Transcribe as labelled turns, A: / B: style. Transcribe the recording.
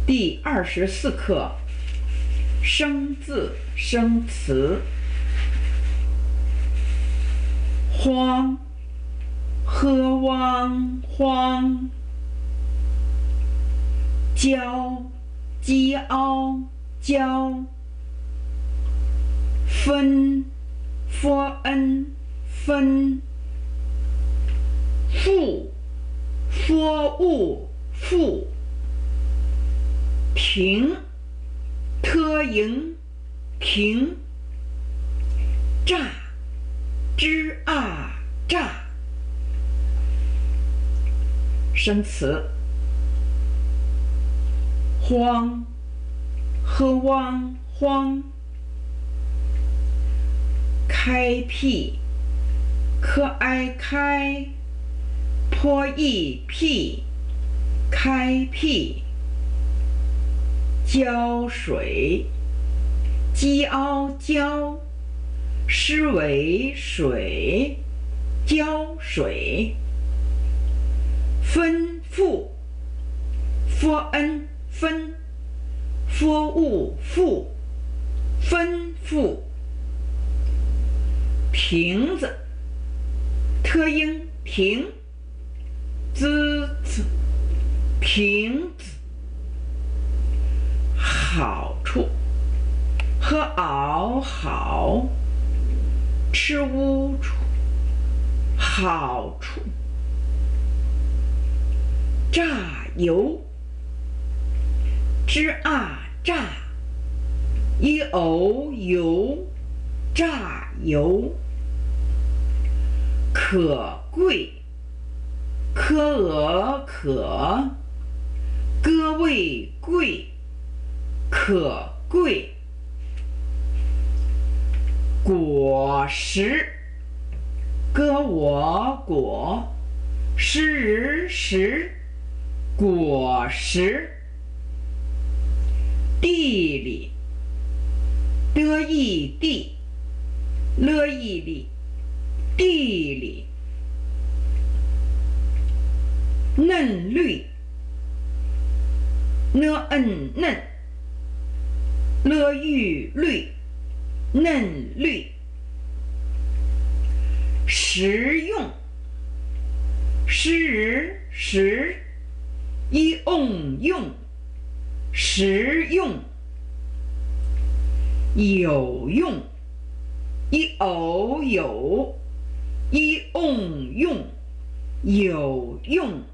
A: 第24课生字生词。荒，喝汪荒。骄，激凹骄。分，分分。复，物复。停，停。乍，乍。生词：荒，喝汪荒。开辟，开。坡辟，开辟。浇水，浇。湿为水，浇水。吩咐，分。物复，吩咐。亭子，亭。瓶子。好处，好。吃污处，好处。榨油，榨。油，榨油。可贵，可。歌谓贵，可贵。果实，歌我果。实，果实。地理，得意地，乐意地，地理。嫩绿，嫩。乐玉绿，嫩绿。实用，实。用，实用。有用，有。用，有用。